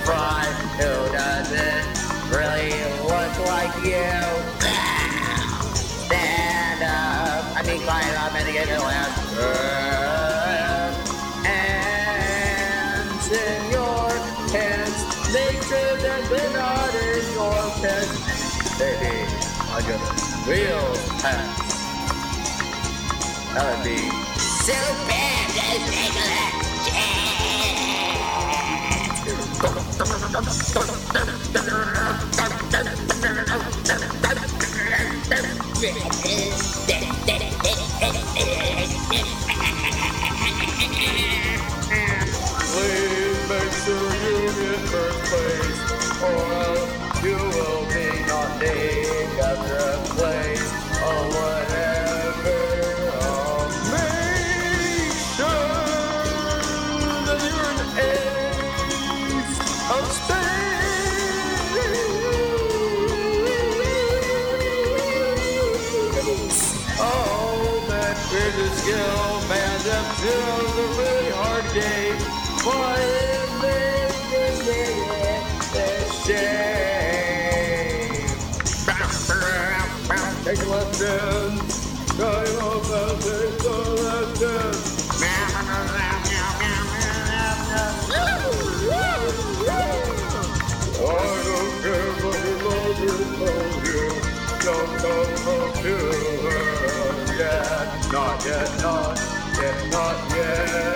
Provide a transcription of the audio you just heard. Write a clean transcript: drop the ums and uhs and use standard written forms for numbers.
front? Who doesn't really look like you? Stand up. I mean, climb up and get your last hands in your pants. Make sure that they're not in your pants. Baby, I just real pants. That would be so bad. Just take a look. Please make sure you get first place, or else you will be not named after a place or whatever. Make sure that you're an ace of spades. Oh, that crazy skill, man, that feels a really hard game. But it makes it shame. Take a lesson. Try your best, take a lesson. I don't care what your lawyer told you. Don't come to her yet. Not yet, not yet, not yet.